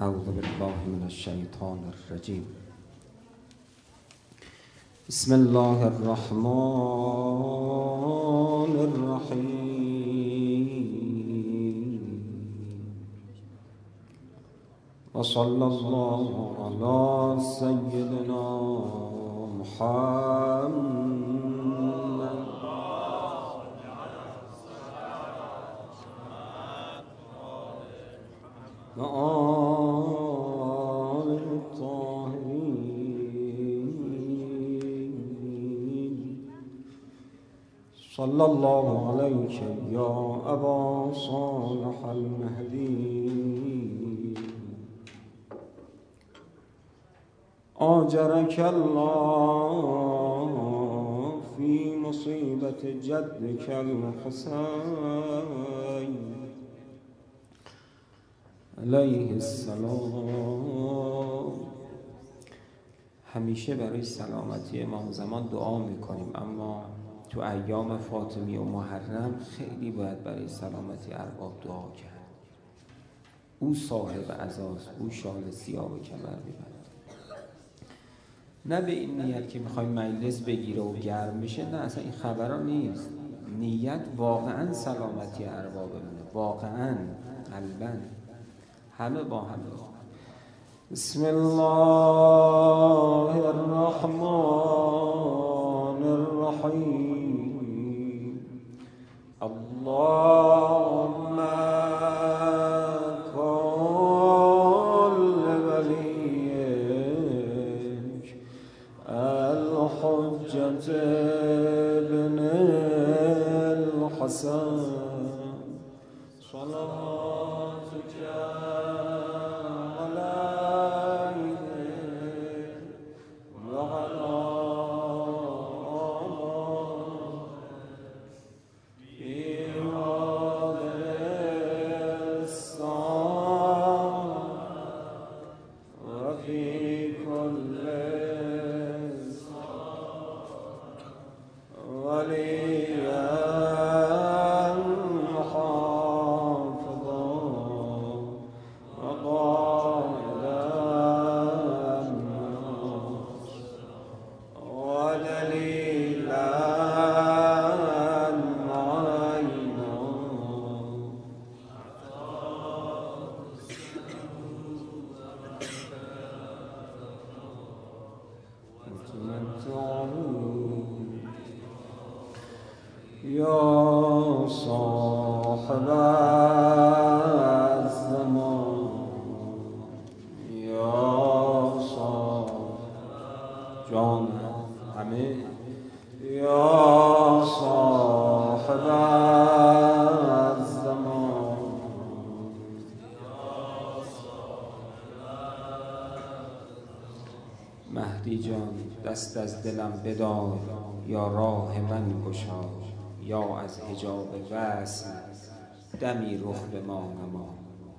اعوذ بالله من الشیطان الرجیم. بسم الله الرحمن الرحیم و صلی الله علی سیدنا محمد و آل الطاهرین. صلی الله علیک یا ابا صالح المهدی، آجرک الله فی مصیبت جدک الحسین علیه السلام. همیشه برای سلامتی امام زمان دعا میکنیم، اما تو ایام فاطمی و محرم خیلی باید برای سلامتی ارباب دعا کرد. او صاحب عزاست، او شال سیاه و کمر میبند. نه به این نیت که میخوایم مجلس بگیره و گرم بشه، نه، اصلا این خبرها نیست. نیت واقعا سلامتی اربابمونه، واقعا قلباً، همه با هم. بسم الله الرحمن الرحیم. اللهم کل ولیک الحجة ابن الحسن صلواتک یا صاحب الزمان، یا صاحب جان همه، یا صاحب الزمان، مهدی جان دست از دلم بدار، یا راه من گشا، یا از حجاب وصل دمی رخ به ما نما.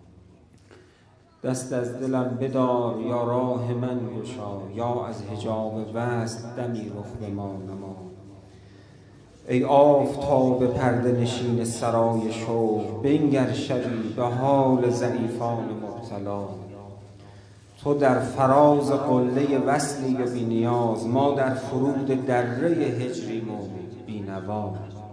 دست از دلم بدار یا راه من گشا، یا از حجاب وصل دمی رخ به ما نما. ای آفتاب پرده نشین سرای شوق، بنگر شبی به حال ضعیفان مبتلا. تو در فراز قله وصلی و بی نیاز، ما در فرود دره هجریم و بی نوا.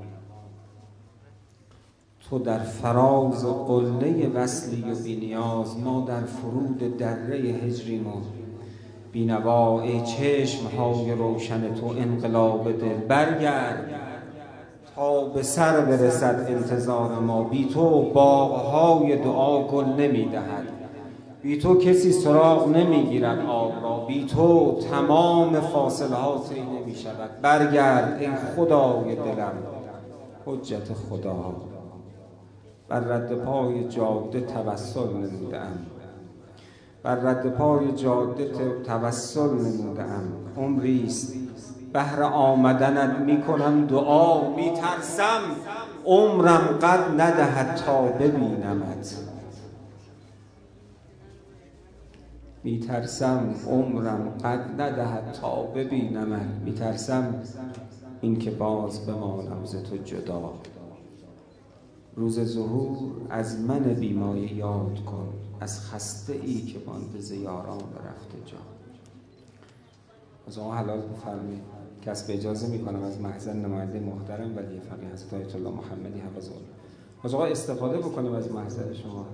تو در فراز قله وصلی و بی نیاز، ما در فرود دره هجریم و بی نوا. ای چشمهای روشن تو انقلاب دل، برگرد تا به سر برسد انتظار ما. بی تو باغهای دعا گل نمی دهد، بی تو کسی سراغ نمی گیرد آب را، بی تو تمام فاصله ها طی نمی شود. برگرد ای خدای دلم، حجت خدا. بر رد پای جاده توسل نموده‌ام، بر رد پای جاده توسل نموده‌ام. عمریست بهر آمدنت می کنم دعا، می ترسم عمرم قد ندهد تا ببینمت. می ترسم عمرم قد ندهد تا ببینمت. می ترسم این که باز بمانم ز تو جدا. روز ظهور از من بیمایه یاد کن، از خسته ای که مانده ز یاران رفته جان. از آقا حلال بفرمایید. کسب اجازه میکنم از محضر نماینده محترم ولی فقیه حضرت آیت الله محمدی حفظه الله. از آقا استفاده بکنیم از محضر شما.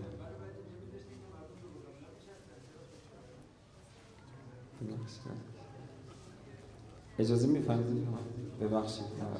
اجازه میفرمایید؟ ببخشید.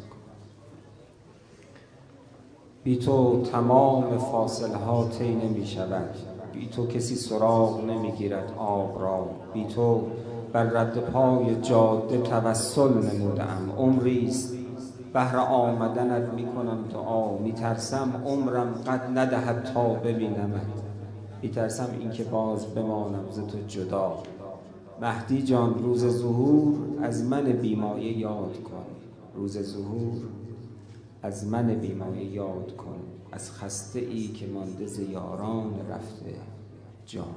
بی تو تمام فاصله ها طی نمی شود، بی تو کسی سراغ نمی گیرد آب را، بی تو بر رد پای جاده توسل نمودم. عمریست بهر آمدنت می کنم دعا، می ترسم عمرم قد ندهد تا ببینمت، می ترسم این که باز بمانم ز تو جدا. مهدی جان روز ظهور از من بیمایه یاد کن، روز ظهور از من بیمایه یاد کن، از خسته ای که مانده ز یاران رفته جان.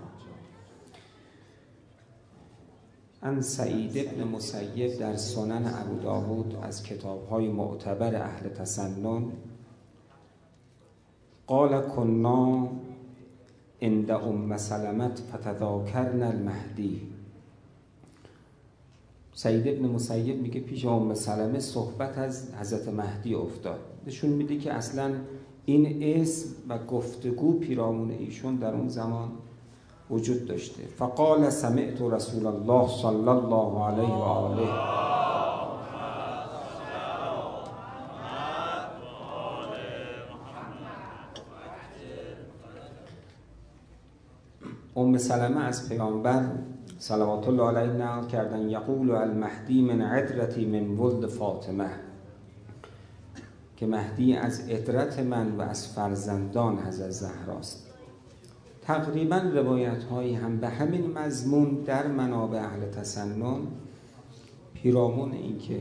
ان سعید بن مسیب در سنن ابوداود از کتاب‌های معتبر اهل تسنن قال کنا عند ام سلمة فتذاکرنا المهدی. سعید بن مسیب میگه پیش ام سلمه صحبت از حضرت مهدی افتاد. نشون میده که اصلا این اسم و گفتگو پیرامون ایشون در اون زمان وجود داشته. فقال سمعت رسول الله صلی الله علیه و آله ام سلمه از پیامبر صلوات الله علیه نقل کردن یقول المهدی من عترتی من ولد فاطمه، که مهدی از عترت من و از فرزندان حضرت زهراست. تقریبا روایت هایی هم به همین مضمون در منابع اهل تسنن پیرامون این که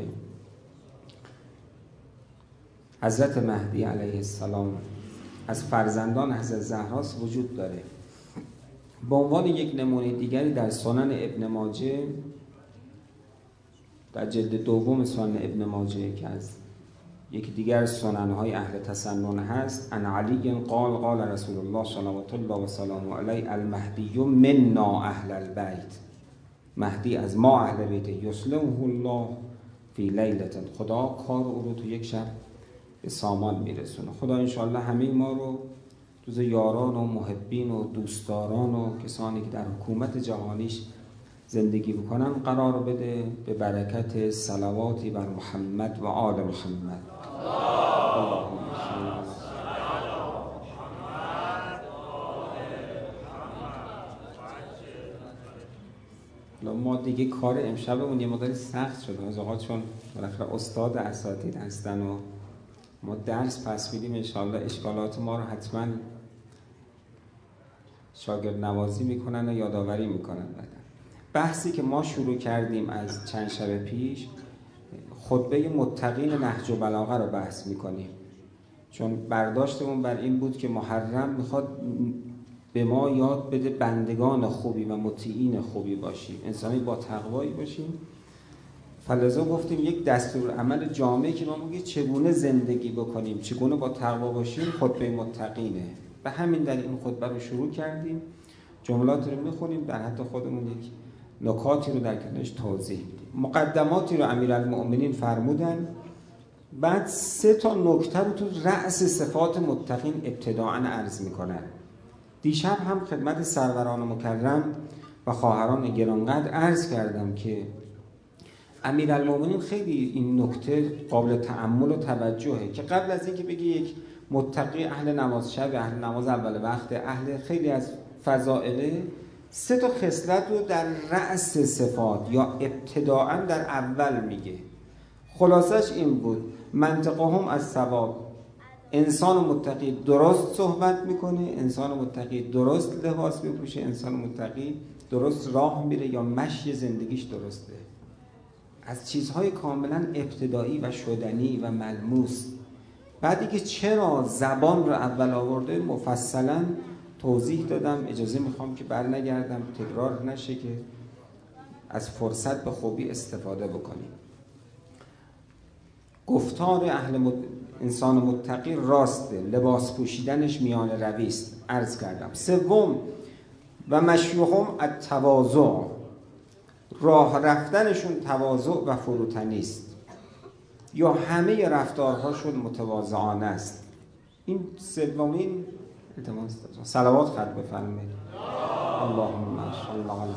حضرت مهدی علیه السلام از فرزندان حضرت زهراست وجود داره. به عنوان یک نمونه دیگری در سنن ابن ماجه، در جلد دوم سنن ابن ماجه که از یکی دیگر سنن‌های اهل تسنن هست، ان علی قال رسول الله صلوات الله و سلامه علیه المهدی منا اهل البیت، مهدی از ما اهل بیت، یسلمه الله فی لیلة، خدا کار او رو تو یک شب به سامان میرسونه. خدا انشاءالله همه ما رو جز یاران و محبین و دوستداران و کسانی که در حکومت جهانیش زندگی بکنن قرار بده، به برکت صلواتی بر محمد و آل محمد. ما دیگه کار امشبمون یه مقدار سخت شده از آقا، چون بالاخره استاد اساتید هستن و ما درس پس میدیم. انشاءالله اشکالات ما رو حتما شاگرد نوازی میکنن و یادآوری میکنن. بحثی که ما شروع کردیم از چند شب پیش، خطبه متقین نهج البلاغه رو بحث میکنیم، چون برداشتمون بر این بود که محرم میخواد به ما یاد بده بندگان خوبی و مطیعین خوبی باشیم، انسانی با تقوایی باشیم. فلذا گفتیم یک دستور عمل جامعی که ما میگه چگونه زندگی بکنیم، چگونه با تقوا باشیم، خطبه متقینه. به همین دلیل این خطبه رو شروع کردیم. جملات رو میخونیم، در حد خودمون یک نکاتی رو در کنارش توضیح میدیم. مقدماتی رو امیرالمؤمنین فرمودن، بعد 3 نکته رو تو رأس صفات متقین ابتداءً عرض میکنن. دیشب هم خدمت سروران مکرم و خواهران گرانقدر عرض کردم که امیرالمؤمنین خیلی این نکته قابل تأمل و توجهه که قبل از اینکه بگه یک متقی اهل نماز شب، اهل نماز اول وقت، اهل خیلی از فضائله، 3 خصلت رو در رأس صفات یا ابتداءً در اول میگه. خلاصش این بود منطقهم از ثواب، انسان متقی درست صحبت میکنه، انسان متقی درست لباس میپوشه، انسان متقی درست راه میره یا مشی زندگیش درسته. از چیزهای کاملا ابتدایی و شدنی و ملموس. بعدی که چرا زبان رو اول آورده مفصلا توضیح دادم. اجازه میخوام که بر نگردم، تکرار نشه، که از فرصت به خوبی استفاده بکنیم. گفتار انسان متقی راسته، لباس پوشیدنش میان روی است. عرض کردم. سوم و مشیهم التواضع، راه رفتنشون تواضع و فروتنی است، یا همه رفتارهاشون متواضعانه است. این سومین. صلوات خط بفرمایید. اللهم صل علی.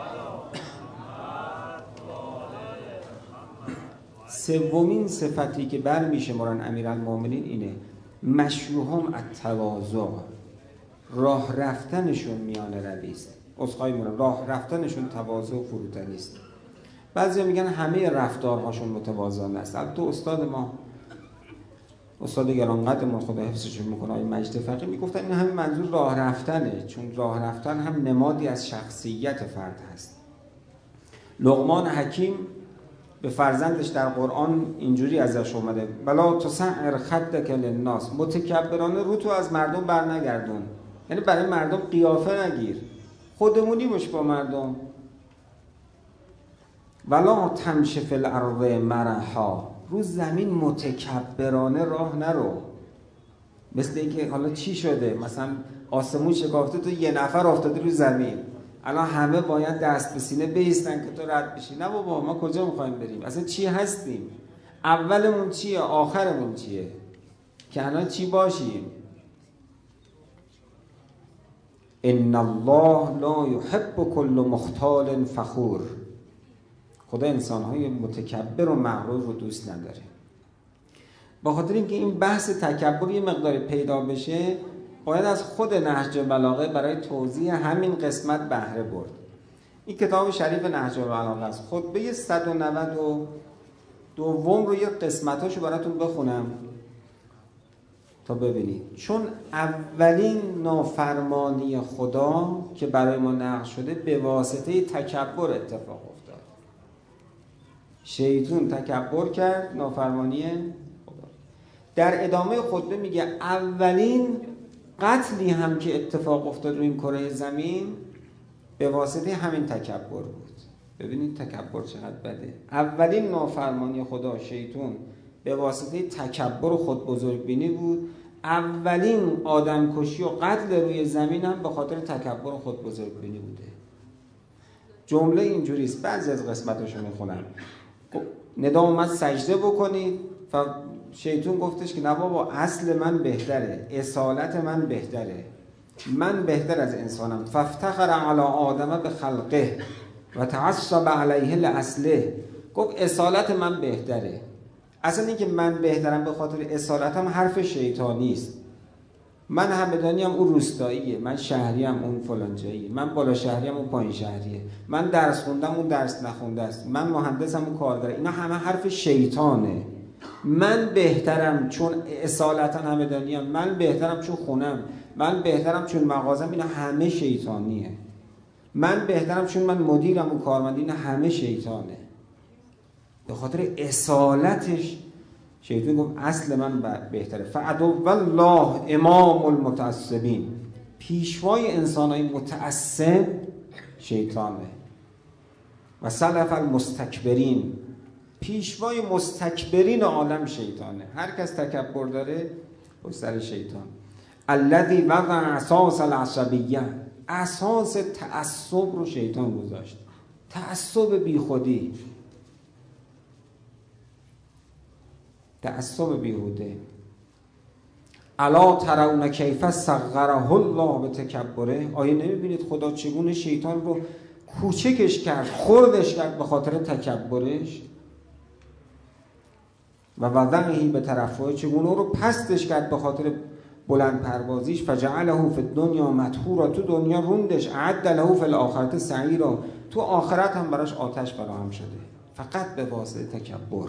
سومین صفتی که برمیشمارن امیرالمومنین اینه، مشیهم التواضع، راه رفتنشون میان روی است. عذرخواهی می‌کنم، راه رفتنشون تواضع و فروتنی است. بعضیا میگن همه رفتارهاشون متواضعانه است. البته استاد ما، استاد گرانقدرمون خدا حفظشون میکنه، آقای مجد فقیه، میگفتن این همین منظور راه رفتنه، چون راه رفتن هم نمادی از شخصیت فرد هست. لقمان حکیم به فرزندش در قرآن اینجوری ازش اومده، بلا تسعر خدک للناس، متکبرانه رو تو از مردم برنگردون، یعنی برای مردم قیافه نگیر، خودمونی باش با مردم. ولا تمشی فی الارض مرحا، رو زمین متکبرانه راه نرو. مثل اینکه حالا چی شده، مثلا آسمون شکافته، تو یه نفر افتاده رو زمین، الان همه باید دست به سینه بایستن که تو رد بشی. نه بابا، ما کجا میخوایم بریم؟ اصلا چی هستیم؟ اولمون چیه؟ آخرمون چیه؟ که الان چی باشیم؟ ان الله لا یحب کل مختال فخور، خدا انسان‌های متکبر و مغرور رو دوست نداره. با خاطر اینکه این بحث تکبر یه مقدار پیدا بشه، باید از خود نهج البلاغه برای توضیح همین قسمت بهره برد. این کتاب شریف نهج البلاغه است. خطبه 192 رو یه قسمتاشو براتون بخونم تا ببینید. چون اولین نافرمانی خدا که برای ما نقل شده به واسطه تکبر اتفاق افتاد. شیطان تکبر کرد، نافرمانی خدا. در ادامه خطبه میگه اولین قتلی هم که اتفاق افتاد روی این کره زمین به واسطه همین تکبر بود. ببینید تکبر چقدر بده. اولین نافرمانی خدا، شیطان، به واسطه تکبر و خود بزرگبینی بود. اولین آدم کشی و قتل روی زمین هم به خاطر تکبر و خود بزرگبینی بوده. جمله اینجوری است، بعضی از قسمتاشو میخونم. ندا اومد سجده بکنید، شیطان گفتش که نه بابا، اصل من بهتره، اصالت من بهتره، من بهتر از انسانم. فافتخر علی آدم به خلقه و تعصب علیه لاصله، گفت اصالت من بهتره. اصلا این که من بهترم به خاطر اصالتم حرف شیطانی است. من همدانیم، اون روستاییه، من شهریم، اون فلان جاییه، من بالا شهریم، اون پایین شهریه، من درس خوندم، اون درس نخونده است، من مهندسم، اون کارگره. اینا همه حرف شیطانه. من بهترم چون اصالتا همدانیم، من بهترم چون خونم، من بهترم چون مغازم، اینا همه شیطانیه. من بهترم چون من مدیرم و کارمند، اینا همه شیطانه. به خاطر اصالتش شیطان گفت اصل من بهتره. فعدو الله امام المتعصبین، پیشوای انسانای متعصب شیطانه. و سلف المستکبرین، پیشوای مستکبرین عالم شیطانه. هر کس تکبر داره با سر شیطان. الذی وضع اساس العصبیه، اساس تعصب رو شیطان گذاشت. تعصب بیخودی، تعصب بیهوده. الا ترون کیف صغره الله به تکبره، آیا نمیبینید خدا چگونه شیطان رو کوچکش کرد، خردش کرد به خاطر تکبرش؟ و وضعه به طرفه، چگونه رو پستش کرد به خاطر بلند پروازیش. فجعله فی الدنیا مدحورا، تو دنیا روندش. اعد له فی الاخرة سعیرا، تو آخرت هم براش آتش فراهم شده، فقط به واسطه تکبر.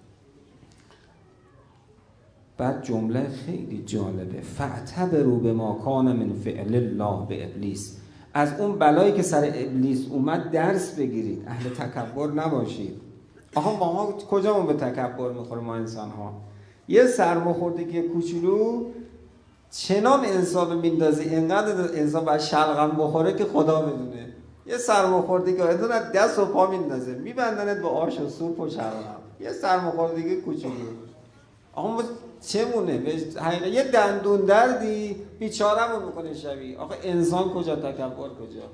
بعد جمله خیلی جالبه، فاعتبروا بما کان من فعل الله به ابلیس، از اون بلایی که سر ابلیس اومد درس بگیرید، اهل تکبر نباشید. آها ما کجامون به تکبر میخوره ما انسان ها؟ یه سرماخوردگی کوچولو چنان انسان میندازه، اینقدر انسان باید شلغم بخوره که خدا بدونه. یه سرماخوردگی انسان از دست و پا میندازه، میبندنت با آش و سوپ و شلغم. یه سرماخوردگی کوچولو. آها ما چمونه یه دندون دردی بیچاره‌مون میکنه شبیه. آخه انسان کجا، تکبر کجا؟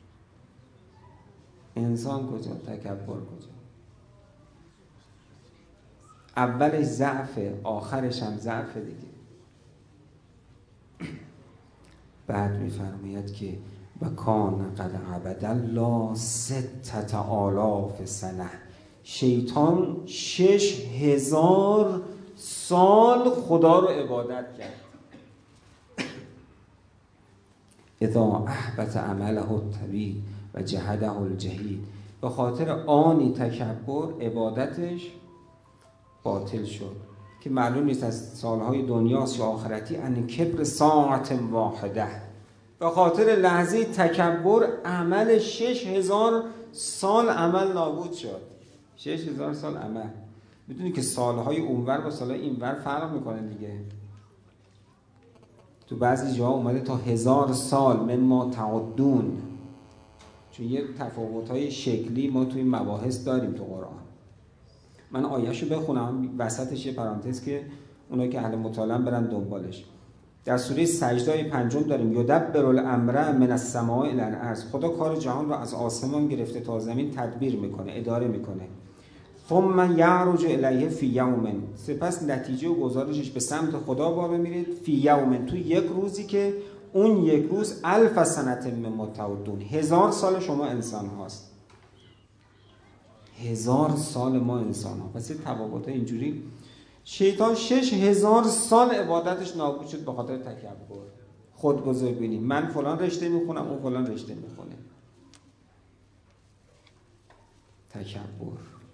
انسان کجا، تکبر کجا؟ اولش ضعفه، آخرش هم ضعف دیگه. بعد میفرماید که و کان قد عبد الله 6000 سنه، شیطان 6000 سال خدا رو عبادت کرد. اذا احبط عمله الطویل و جهده الجهید، به خاطر آنی تکبر عبادتش باطل شد که معلوم نیست از سالهای دنیاست یا آخرتی. ان کبر ساعت واحده، به خاطر لحظه تکبر عمل 6000 سال عمل نابود شد. 6000 سال عمل. میدونی که سالهای اونور با سالهای اینور فرق میکنه دیگه. تو بعضی جاها اومده تا 1000 سال مما تعدون، چون یه تفاوت‌های شکلی ما تو این مباحث داریم تو قرآن. من آیه‌شو بخونم وسطش یه پرانتز که اونایی که اهل مطالعه برن دنبالش. در سوره سجده 5 داریم یدبر الامر من السماء الی الارض، خدا کار جهان رو از آسمان گرفته تا زمین تدبیر میکنه، اداره میکنه. ثم یعرج الیه فی یوم، سپس نتیجه و گزارشش به سمت خدا بالا میره. فی یوم، تو یک روزی که اون یک روز 1000 سنه مما تعدون، 1000 سال شما انسان هاست. 1000 سال ما انسان ها. پس تفاوت اینجوری. شیطان 6000 سال عبادتش نابود شد به خاطر تکبر، خودگذاری بینی. من فلان رشته میخونم، اون فلان رشته میخونه. تکبر.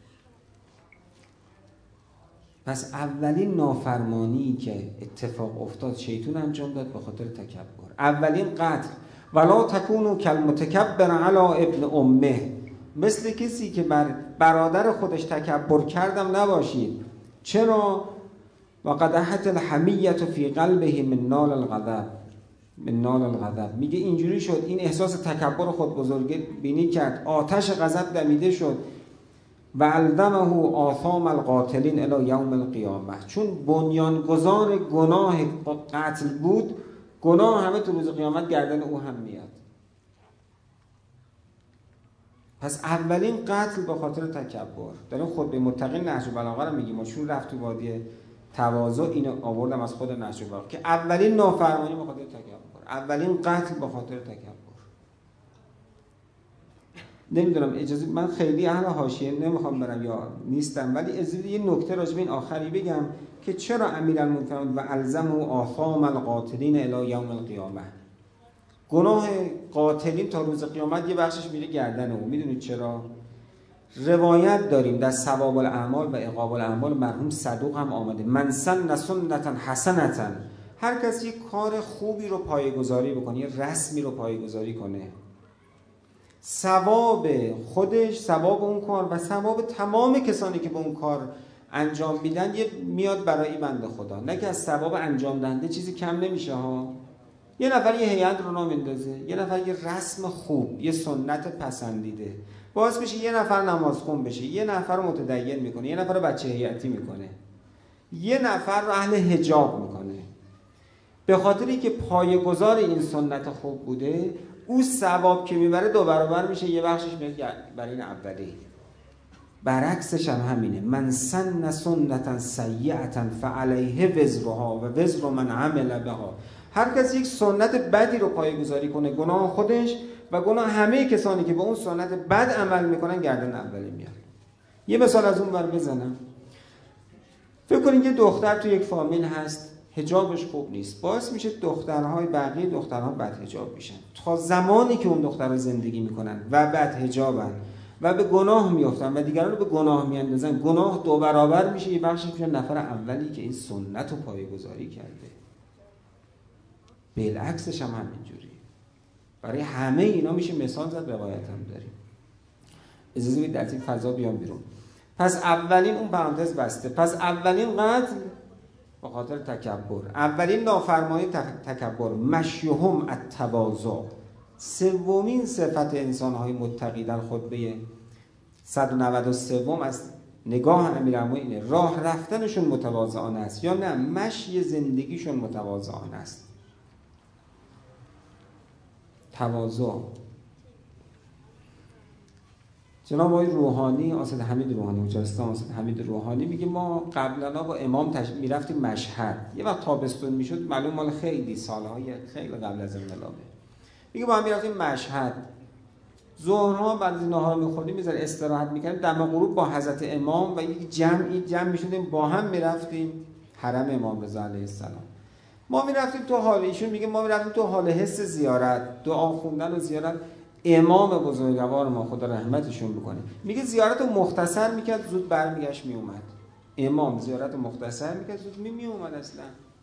پس اولین نافرمانی که اتفاق افتاد شیطان انجام داد به خاطر تکبر. اولین قتل، ولا تکونوا کالمتکبر علی ابن امه، مثل کسی که بر برادر خودش تکبر کردم نباشید. چرا؟ وقد احت الحمیة فی قلبه من نال الغضب، من نال الغضب. میگه اینجوری شد، این احساس تکبر خود بزرگی بینی کرد، آتش غضب دمیده شد. و الزمه آثام القاتلین الی یوم القیامه، چون بنیانگذار گناه قتل بود، گناه همه تو روز قیامت گردن او هم میاد. پس اولین قتل به خاطر تکبر. داریم خطبه متقین نهج البلاغه رو میگیم، چون رفت تو وادی تواضع، اینو آوردم از خود نهج البلاغه که اولین نافرمانی به خاطر تکبر، اولین قتل به خاطر تکبر. نمیدونم اجازه، من خیلی اهل حاشیه نمیخوام برم یا نیستم، ولی اجازه یه نکته راجع به این آخری بگم که چرا امیرالمؤمنین و الزموا آثام القاتلین الی یوم القیامه، گناه قاتلین تا روز قیامت یه بخشش میره گردن او. میدونید چرا؟ روایت داریم در ثواب الاعمال و عقاب الاعمال، مرحوم صدوق هم آمده من سن سنتا حسنتا، هر کسی یک کار خوبی رو پایه‌گذاری بکنه، یه رسمی رو پایه‌گذاری کنه، ثواب خودش، ثواب اون کار و ثواب تمام کسانی که به اون کار انجام میدن یه میاد برای بنده خدا. نه که از ثواب انجام دهنده چیزی کم نمیشه ها. یه نفر یه هیئت رو راه میندازه، یه نفر یه رسم خوب، یه سنت پسندیده، باعث میشه یه نفر نمازخون بشه، یه نفر رو متدین میکنه، یه نفر رو بچه هیئتی میکنه، یه نفر رو اهل حجاب میکنه. به خاطری که پایه‌گذار این سنت خوب بوده، او ثواب که میبره 2 برابر میشه، یه بخشش میاد برای این اولی. برعکسش هم همینه، من سن سنتا سیئه فعلیه وزرها و وزر من عمل بها، هر کسی یک سنت بدی رو پایه‌گذاری کنه، گناه خودش و گناه همه کسانی که به اون سنت بد عمل میکنن گردن اولی میاد. یه مثال از اون ور بزنم. فکر کنید یه دختر تو یک فامیل هست، حجابش خوب نیست، باعث میشه دخترهای بقیه دخترها بد حجاب میشن. تا زمانی که اون دخترها زندگی میکنن و بد حجابن و به گناه میافتن و دیگران رو به گناه میاندازن، گناه 2 برابر میشه، یه بخشش میشه نفر اولی که این سنت رو پایه‌گذاری کرده. بالعکسش هم همینجوری. برای همه اینا میشه مثال زد، روایت هم داریم. اجازه بدید از این فضا بیام بیرون. پس اولین اون پرانتز بسته. پس اولین قتل به خاطر تکبر، اولین نافرمانی تکبر، مشیهم التواضع. سومین صفت انسان‌های متقی در خطبه 193 از نگاه امیرالمومنین اینه راه رفتنشون متواضعانه است یا نه مشی زندگیشون متواضعانه است. تواضع. جناب آقای روحانی، اسد حمید روحانی، مجلسان اسد حمید روحانی میگه ما قبلا با امام میرفتیم مشهد، یه وقت تابستون میشد، معلوم مال خیلی سالهای خیلی قبل از انقلابه، میگه با هم میرفتیم مشهد، ظهرها بعد از نهار میخوردیم میذاره استراحت میکردیم، دم غروب با حضرت امام و یک جمع میشدیم با هم میرفتیم حرم امام رضا علیه السلام. ما میرفتیم تو حال، ایشون میگه ما میرفتیم تو حال حس زیارت، دعا خوندن و زیارت امام بزرگوار ما خدا رحمتشون بکنه. میگه زیارت رو مختصر میکرد زود برمیگشت میومد. امام زیارت رو مختصر میکرد زود میومد، اصلا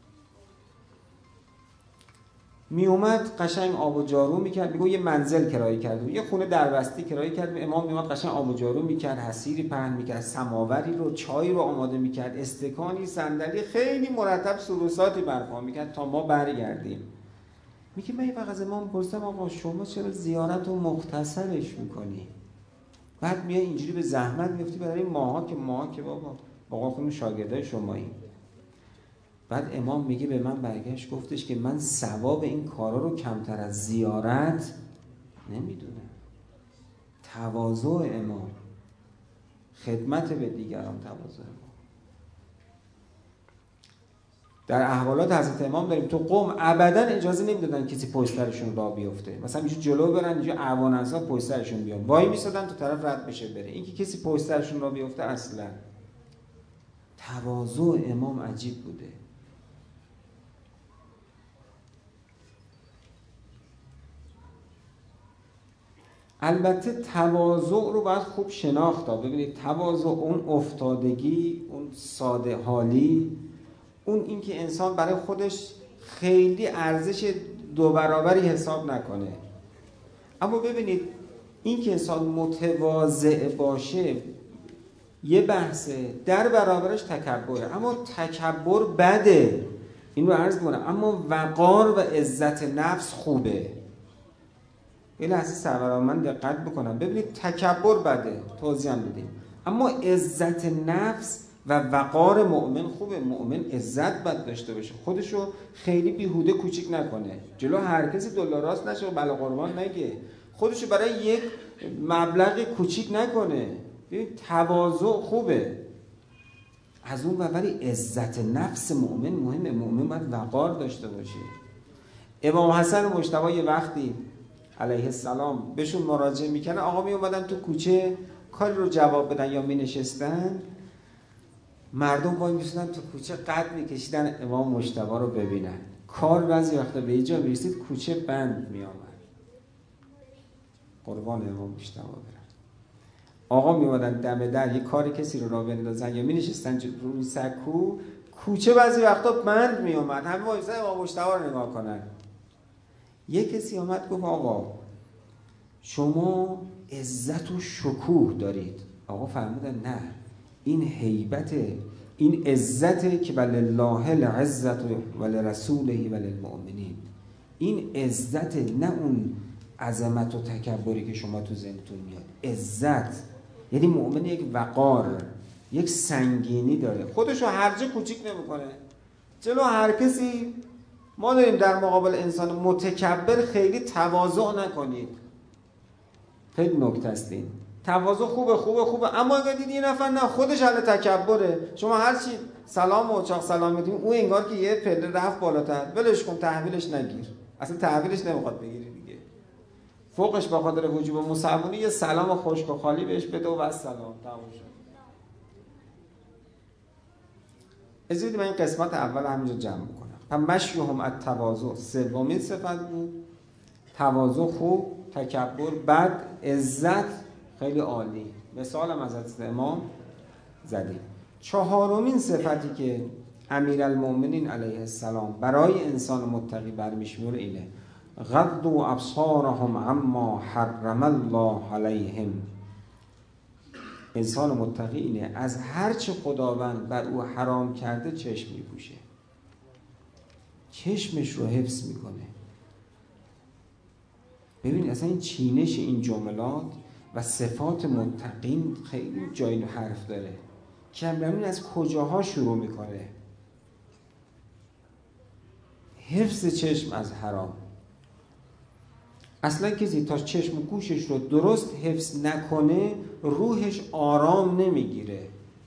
میومد قشنگ آب و جارو میکرد. میگه یه منزل کرایه کرد، یه خونه دربستی کرایه کرد، امام میومد قشنگ آب و جارو میکرد، حسیری پهن میکرد، سماوری رو، چای رو آماده میکرد، استکانی، صندلی، خیلی مرتب سروساتی برپا میکرد تا ما برگردیم. میگه من یه وقت از امام پرسیدم آقا شما چرا زیارت رو مختصرش میکنی؟ بعد میای اینجوری به زحمت میفتی برای ماها که بابا خودمون شاگردای شماییم. بعد امام میگه به من برگشت گفتش که من ثواب این کارا رو کمتر از زیارت نمیدونم. تواضع امام، خدمت به دیگران، تواضع امام. در احوالات حضرت امام داریم تو قوم ابدا اجازه نمیدادن کسی پشت سرشون راه بیفته، مثلا اینجا جلو برن، اینجا اعوان اعضا پشت سرشون بیان، وای میسادن تو طرف رد بشه بره. این که کسی پشت سرشون راه بیفته اصلا. تواضع امام عجیب بوده. البته تواضع رو باید خوب شناخت. ببینید تواضع اون افتادگی، اون ساده حالی، اون اینکه انسان برای خودش خیلی ارزش دو برابری حساب نکنه. اما ببینید این که انسان متواضع باشه یه بحثه، در برابرش تکبره. اما تکبر بده، این رو عرض کنم. اما وقار و عزت نفس خوبه. یه لحظه سروران من دقت بکنم. ببینید تکبر بده، توضیح بدیم، اما عزت نفس و وقار مؤمن خوبه. مؤمن عزت بد داشته باشه، خودشو خیلی بیهوده کوچیک نکنه، جلو هر کسی دلاراست نشه و بلا قربان نگه، خودشو برای یک مبلغ کوچیک نکنه. ببین تواضع خوبه. از اون ولی عزت نفس مؤمن مهمه. مؤمن باید وقار داشته باشه. امام حسن مجتبی یه وقتی علیه السلام بهشون مراجعه میکنه، آقا می اومدن تو کوچه کاری رو جواب بدن یا می نشستن، مردم وای میشدن تو کوچه قد میکشیدن امام مجتبی رو ببینن. کار بعضی وقتا به اینجا میرسید کوچه بند میآمد. قربان امام مجتبی برن. آقا می اومدن دم در یه کاری کسی رو راه بندازن یا می نشستن روی سکو، کوچه بعضی وقتا بند میآمد، همه وایسن امام مجتبی رو نگاه کنن. یه کسی اومد گفت آقا شما عزت و شکوه دارید. آقا فرمودن نه، این هیبته، این عزته که ولله العزت ولرسوله وللمؤمنین. این عزت، نه اون عظمت و تکبری که شما تو ذهنتون میاد. عزت یعنی مؤمن یک وقار، یک سنگینی داره، خودشو هرجا کوچیک نمیکنه جلو هر کسی. ما داریم در مقابل انسان متکبر خیلی تواضع نکنید. خیلی نکته است این. تواضع خوبه، اما اگه دیدی یه نفر نه خودش حال تکبره، شما هر چی سلام و چاق سلام میدیم، اون انگار که یه پله رفت بالاتر، ولش کن، تحویلش نگیر. اصلا تحویلش نمیخواد بگیری دیگه. فوقش به خاطر وجوب مسلمانی یه سلام خشک و خالی بهش بده و بس سلام تموم شد. اجازه بدید من این قسمت اول همینجا جمع بکنم. مشیهم التواضع سومین صفت بود. تواضع خوب، تکبر بد، عزت خیلی عالی. مثال هم از حضرت امام زدیم. چهارمین صفتی که امیرالمؤمنین علیه السلام برای انسان متقی برمیشموره اینه: غضوا ابصارهم عما حرم الله علیهم. انسان متقی اینه از هر چه خداوند بر او حرام کرده چشم میپوشه، چشمش رو حفظ میکنه. ببینید اصلا این چینش این جملات و صفات متقین خیلی جای حرف داره. کمربین از کجاها شروع میکنه؟ حفظ چشم از حرام. اصلا کسی تا چشم و گوشش رو درست حفظ نکنه روحش آرام نمیگیره،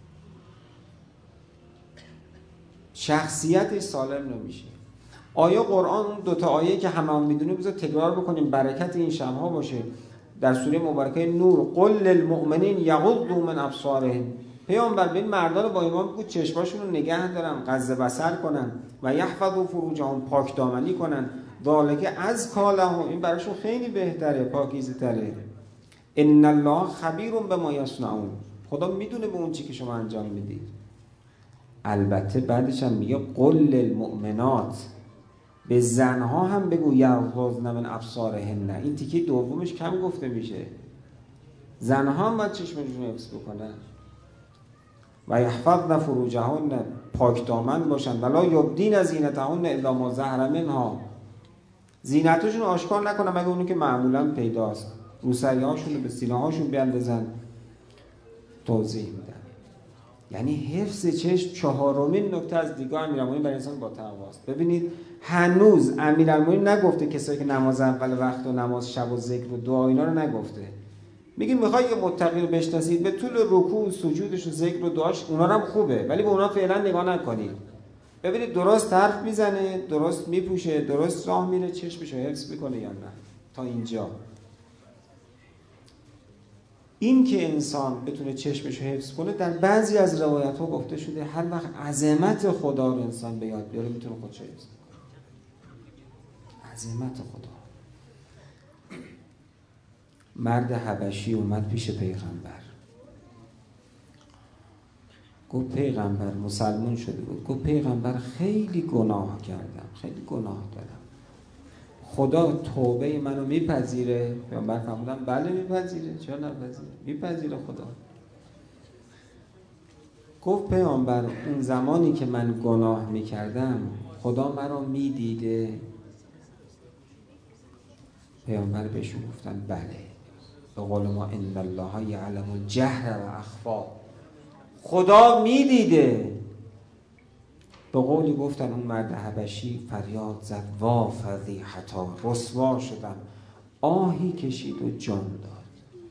شخصیتش سالم نمیشه. آیه قرآن، اون دوتا آیه که همه هم میدونیم، بذار تکرار بکنیم برکت این شبها باشه. در سوره مبارکه نور، قل للمؤمنین یغضوا من ابصارهم، پیامبر به این مردان با ایمان بگو چشماشون رو نگه دارن، غض بصر کنن، و یحفظوا فروجهم، پاک دامنی کنن، ذالک ازکی لهم، این براشون خیلی بهتره، پاکیزه تره. ان الله خبیر بما یصنعون، خدا میدونه به اون چی که شما انجام میدید. البته بعدش هم میگه قل للمؤمنات، به زنها هم بگو یغضضن من ابصارهن. این تیکه دومش کم گفته میشه. زنها هم باید چشمشون رو حفظ بکنن. و یحفظن فروجهن، پاک دامن باشن، ولا یبدین زینتهن الا ما ظهر منها، زینتشون رو آشکار نکنن مگه اونی که معمولا پیداست. روسری‌هاشون رو به سینه‌هاشون بیاندازن. توضیح میدن. یعنی حفظ چشم چهارمین نکته از دیدگاه امیرالمومنین برای انسان با تقواست. ببینید هنوز امیرالمومنین نگفته کسایی که نماز اول وقت و نماز شب و ذکر و دعا اینا رو نگفته. میگیم میخوای یه متقی رو بشناسید به طول رکوع و سجودش و ذکر و دعاش اونا هم خوبه، ولی به اونا فعلا نگاه نکنید. ببینید درست حرف میزنه، درست میپوشه، درست راه میره، چشمش رو حفظ میکنه یا نه. تا اینجا این که انسان بتونه چشمش رو حفظ کنه در بعضی از روایت ها گفته شده هر وقت عظمت خدا رو انسان به یاد بیاره میتونه خودش رو حفظ کنه. عظمت خدا. مرد حبشی اومد پیش پیغمبر، گفت پیغمبر، مسلمان شده بود، گفت پیغمبر خیلی گناه کردم، خیلی گناه دارم، خدا توبه منو میپذیره؟ پیامبر فرمودن بله میپذیره، چرا نپذیره؟ میپذیره خدا. گفت پیامبر اون زمانی که من گناه میکردم خدا مرا میدیده؟ پیامبر بهشون گفتن بله، به قول ما ان الله یعلم الجهر و اخفا، خدا میدیده. به قولی گفتن اون مرد حبشی فریاد زد وا فضیحتا، رسوا شدم، آهی کشید و جان داد.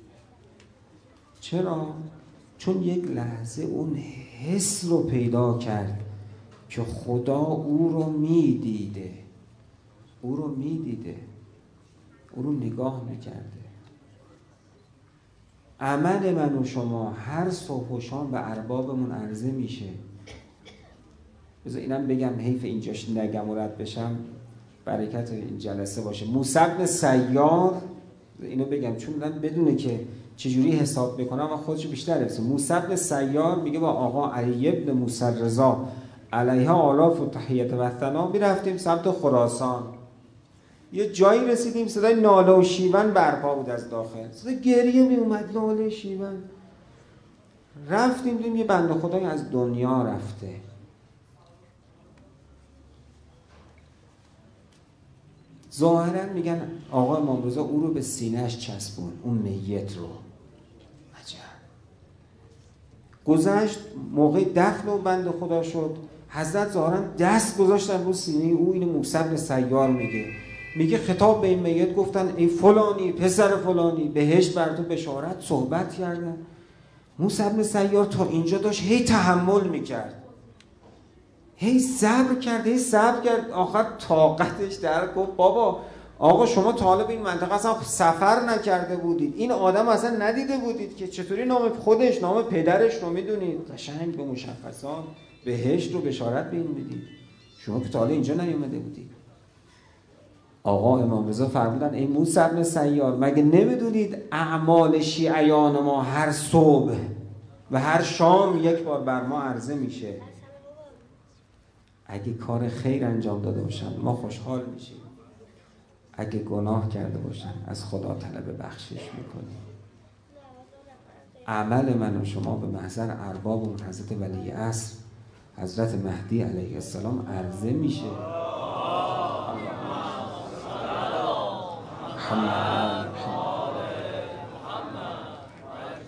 چرا؟ چون یک لحظه اون حس رو پیدا کرد که خدا او رو میدیده، او رو میدیده، او رو نگاه میکرده. عمل من و شما هر صبح و شام به اربابمون عرضه میشه. بذار اینم بگم، حیف اینجاش نگم و رد بشم، برکت این جلسه باشه. موسی بن سیار، اینو بگم چون من بدونه که چجوری حساب بکنم و خودشو بیشتر حفظه. موسی بن سیار میگه با آقا علی بن موسی رضا علیه آلاف و تحیت و ثنا میرفتیم سمت خراسان. یه جایی رسیدیم صدای ناله و شیون برپا بود از داخل، صدای گریه می اومد، ناله شیون. رفتیم دیدیم یه بنده خدای از دنیا رفته. ظاهرا میگن آقا امام رضا او رو به سینه‌اش چسبون، اون میت رو. عجب. گذشت موقع دفن اون بنده خدا شد، حضرت ظاهرا دست گذاشتن رو سینه او. اینو موسی بن سیار میگه خطاب به این میت گفتن ای فلانی پسر فلانی، بهشت بر تو بشارت، صحبت کردن. موسی بن سیار تا اینجا داشت هی تحمل میکرد، هی صبر کرد، آخر طاقتش در گفت بابا آقا شما تا حالا به این منطقه اصلا سفر نکرده بودید، این آدم اصلا ندیده بودید که چطوری نام خودش نام پدرش رو میدونید، قشنگ به مشخصات بهشت رو بشارت به این میدید، شما که تا حالا اینجا نیومده بودید. آقا امام رضا فرمودن ای موسی بن سیار، مگه نمیدونید اعمال شیعیان ما هر صبح و هر شام یک بار بر ما عرضه میشه؟ اگه کار خیر انجام داده باشن ما خوشحال میشیم، اگه گناه کرده باشن از خدا طلب بخشش میکنیم. عمل من و شما به محضر اربابمون حضرت ولی عصر حضرت مهدی علیه السلام عرضه میشه.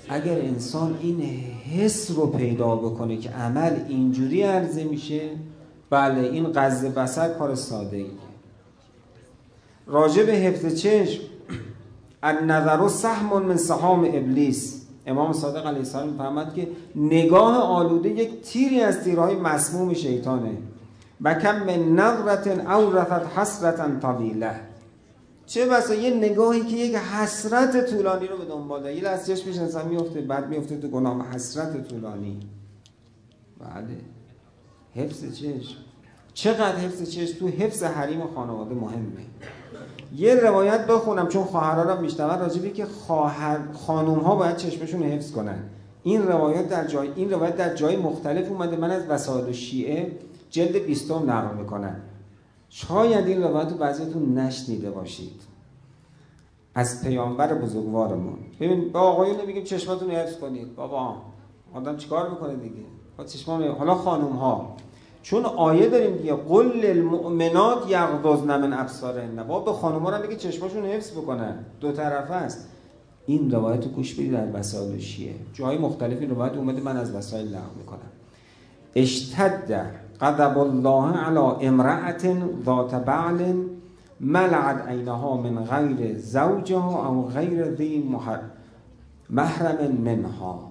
اگر انسان این حس رو پیدا بکنه که عمل اینجوری عرضه میشه، بله این غض بصر کار ساده ایه. راجع به حفظ چشم، النظر سهم من سهام ابلیس، امام صادق علیه السلام می‌فرماد که نگاه آلوده یک تیری از تیرهای مسموم شیطانه. و کم من نظرة اورثت حسرة طویله، چه بسا یه نگاهی که یک حسرت طولانی رو به دنبال داره. یه لحظه چشمش انسان میفته، بعد میفته تو گناه، حسرت طولانی. بله حفظ چشم، چقدر حفظ چشم تو حفظ حریم خانواده مهمه. یه روایت بخونم چون خواهرها رو میشنون، راجبی که خانوم ها باید چشمشون رو حفظ کنن. این روایت در جای مختلف اومده. من از وسائل شیعه جلد 20 نقل میکنم. شاید این روایت رو بعضیتون نشنیده باشید از پیامبر بزرگوارمون. ببین با آقایون نمیگیم چشماتون رو حفظ کنید، بابا آدم چیکار میکنه دیگه با چشمام. حالا خانوم ها، چون آیه داریم دیگه قل للمؤمنات یغضضن من ابصارهن، با به خانوما رو میگه چشماشون رو حفظ بکنن، دو طرفه است. این روایت رو گوش بدید در وسائل شیعه جای مختلف این روایت اومده، من از وسائل نقل میکنم. اشتد غضب الله علی امرأة ذات بعل ملعت عینها من غیر زوجها او غیر ذی محرم منها.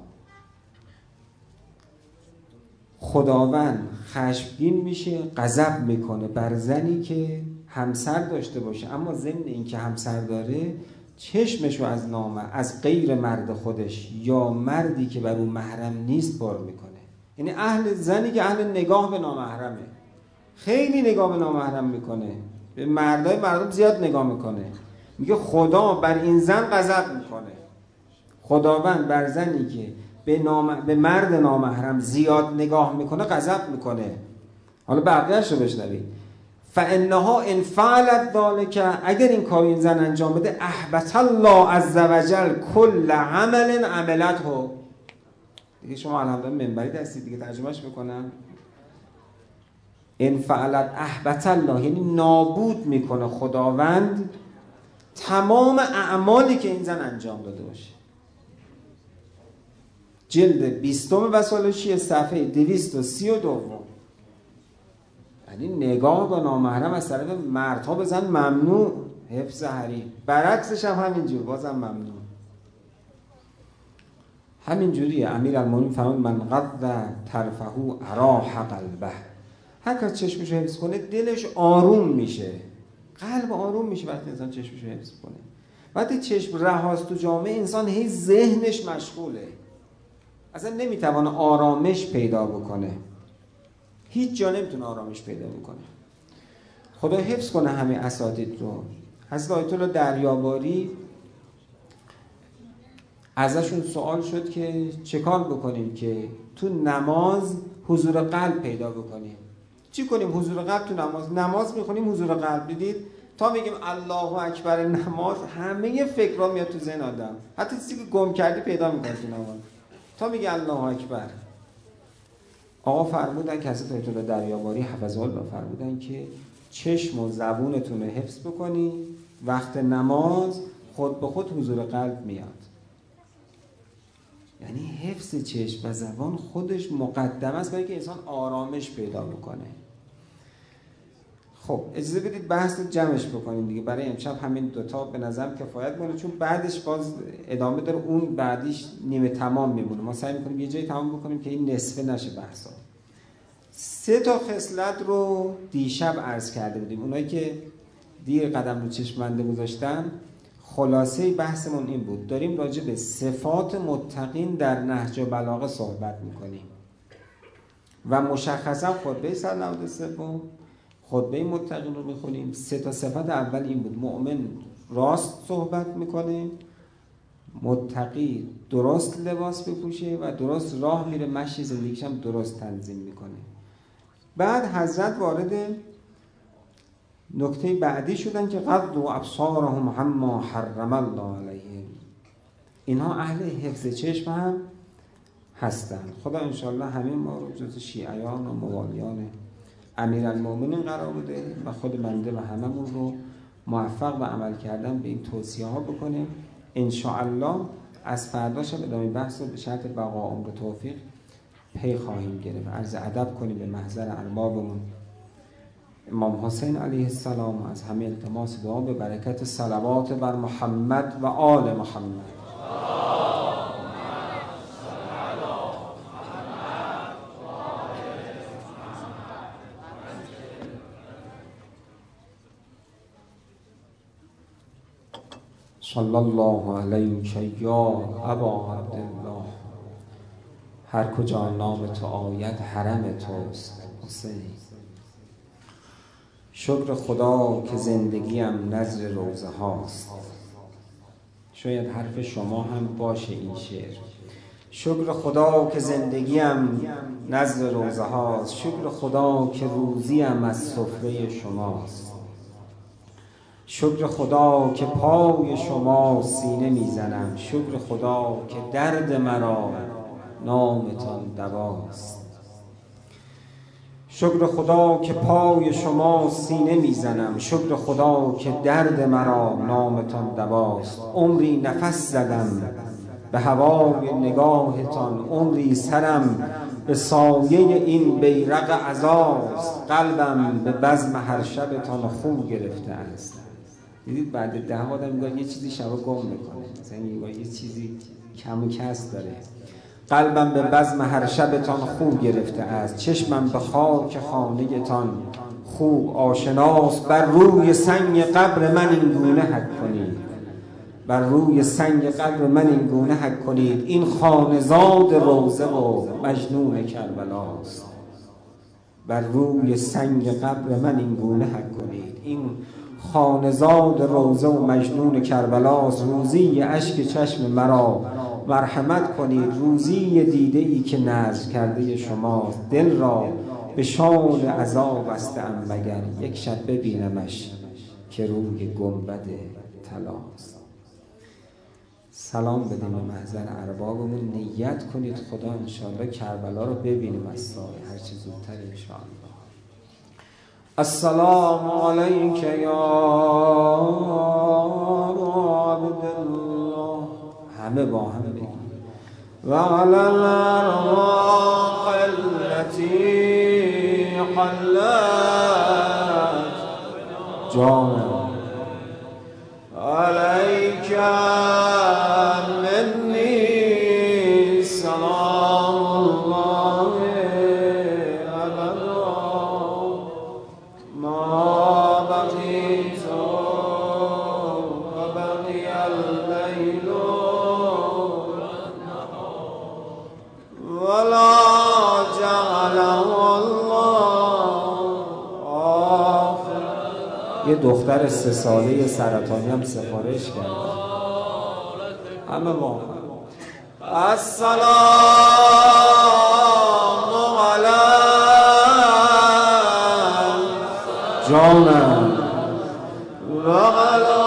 خداوند خشمگین میشه، غضب میکنه بر زنی که همسر داشته باشه، اما ضمن این که همسر داره چشمشو از غیر مرد خودش یا مردی که بر اون محرم نیست بار میکنه. یعنی زنی که اهل نگاه به نامحرمه، خیلی نگاه به نامحرم میکنه، به مردم زیاد نگاه میکنه. میگه خدا بر این زن غضب میکنه. خداوند بر زنی که به مرد نامحرم زیاد نگاه میکنه غضب میکنه. حالا بقیه‌اش رو بشنوید. فانها ان فعلت ذلك، اگر این کار این زن انجام بده، احبط الله عز وجل کل عمل عملته. دیگه شما الحمدلله منبری دستید دیگه، ترجمهش میکنم. ان فعلت احبط الله یعنی نابود میکنه خداوند تمام اعمالی که این زن انجام داده باشه. جلد 20 وسائل شیعه صفحه 232. یعنی نگاه به نامحرم از طرف مردها به زن ممنوع، حفظ حریم. برعکسش هم همینجور بازم ممنوع. همینجوریه. امیرالمومنین فرمود من قض طرفه اراح قلبه، هر کس چشمش رو حفظ کنه دلش آروم میشه، قلب آروم میشه وقتی انسان چشمش رو حفظ کنه. وقتی چشم رهاست تو جامعه، انسان هی ذهنش مشغوله، اصلا نمیتونه آرامش پیدا بکنه، هیچ جا نمیتونه آرامش پیدا بکنه. خدا حفظ کنه همه اساتید رو. حضرت آیت الله دریاباری ازشون سوال شد که چه کار بکنیم که تو نماز حضور قلب پیدا بکنیم. چی کنیم حضور قلب تو نماز میخونیم حضور قلب. دیدید تا میگیم الله اکبر نماز همه فکرها میاد تو ذهن آدم، حتی چیزی که گم کردی پیدا میکنی تو نماز تا میگه الله اکبر. آقا فرمودن که حضرت آیت الله دریاباری حفظه الله فرمودن که چشم و زبونتون رو حفظ بکنی، وقت نماز خود به خود حضور قلب میاد. یعنی حفظ چشم و زبان خودش مقدم است برای که انسان آرامش پیدا بکنه. خب اجازه بدید بحث رو جمعش بکنیم دیگه. برای امشب همین دوتا به نظرم کفایت مونه، چون بعدش باز ادامه داره، اون بعدیش نیمه تمام میمونه. ما سعی میکنیم یه جایی تمام بکنیم که این نصفه نشه بحثا. 3 خصلت رو دیشب عرض کرده بودیم. اونایی که دیر قدم رو چشم بنده گذاشتن، خلاصه بحثمون این بود. داریم راجع به صفات متقین در نهج بلاغه صحبت میکنیم و مشخصا خطبه 193 خطبه متقین رو میخونیم. 3 صفت اول این بود: مؤمن راست صحبت میکنه، متقی درست لباس بپوشه و درست راه میره، مشی زندگیش هم درست تنظیم میکنه. بعد حضرت وارد نکته بعدی شدن که غضوا ابصارهم عما حرم الله علیهم. اینها اهل حفظ چشم هم هستند. خدا انشالله همین ما رو جز شیعیان و موالیان امیرالمومنین قرار بده و خود بنده و هممون رو موفق به عمل کردن به این توصیه ها بکنه. انشاءالله از فردا شب ادامه بحث رو به شرط بقا عمر توفیق پی خواهیم گرفت. عرض ادب کنیم به محضر اربابمون امام حسین علیه السلام و از همه التماس دعا به برکت صلوات بر محمد و آل محمد. صلی الله علیک یا ابا عبدالله. هر کجا نام تو آید حرم توست حسین. شکر خدا که زندگیم نذر روزه هاست. شاید حرف شما هم باشه این شعر. شکر خدا که زندگیم نذر روزه هاست. شکر خدا که روزیم از سفره شماست. شکر خدا که پای شما سینه میزنم. شکر خدا که درد مرا نامتان دواست. شکر خدا که پای شما سینه میزنم. شکر خدا که درد مرا نامتان دواست. عمری نفس زدم به هوای نگاهتان. عمری سرم به سایه این بیرق عزاست. قلبم به بزم هر شبتان خو گرفته است. دیدید بعد 10 آدم میگه یه چیزی شبا گم میکنه، مثلا یه چیزی کم و کس داره. قلبم به بزم هر شبتان خو گرفته است. چشمم به خاک خانه تان خو آشناست. بر روی سنگ قبر من این گونه حک کنید. بر روی سنگ قبر من این گونه حک کنید. این خانه‌زاد روضه و مجنون کربلاست. بر روی سنگ قبر من این گونه حک کنید. این خانه‌زاد روضه و مجنون کربلاست. روزی اشک چشم مرا مرحمت کنید. روزی دیده ای که نذر کرده شماست. دل را به شال عذاب بسته‌ام مگر یک شب ببینمش که روی گنبد طلاست. سلام بدیم به محضر اربابمون. نیت کنید خدا انشاءالله کربلا رو ببینیم از سایه هر چه زودتر انشاءالله. السلام علیک یا عبدالله. همه با هم بگیم. و علی الارواح التي حلت جانا علیک منی سلام الله ابدا ما بقیت و بقی اللیل ولا جعله الله آخر. یه دختر 3 ساله سرطانی هم سفارش کرد. همه ما السلام علی جانم و علی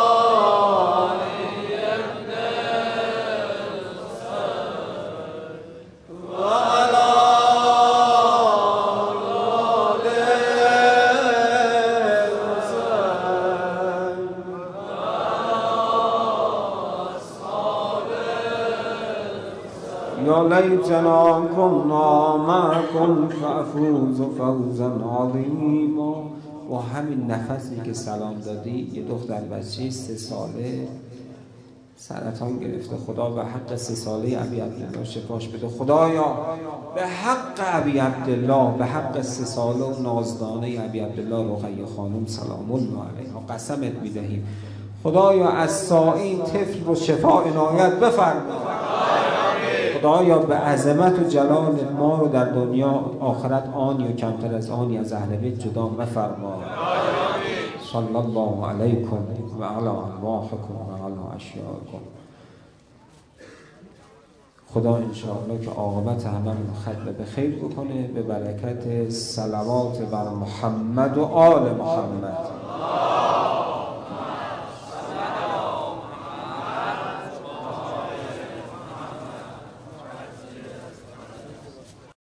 یا لیتنا کنا معکم فافوز فوزا عظیما. و همین نفسی که سلام دادی یه دختر بچه 3 ساله سرطان گرفته. خدا به حق 3 ساله ابی عبدالله شفاش بده. خدایا به حق ابی عبدالله، به حق 3 ساله و نازدانه ابی عبدالله رقیه خانم سلام الله علیها قسمت میدهیم. خدایا از سائین طفل رو شفا عنایت بفرما. خدایا به عظمت و جلال ما رو در دنیا آخرت آنی و کمتر از آنی از اهل بیت جدا مفرما. صلی الله علیکم و علی ارواحکم و علی اشیاءکم. خدا انشاءالله که عاقبت هممون ختم به خیر بکنه به برکت صلوات بر محمد و آل محمد.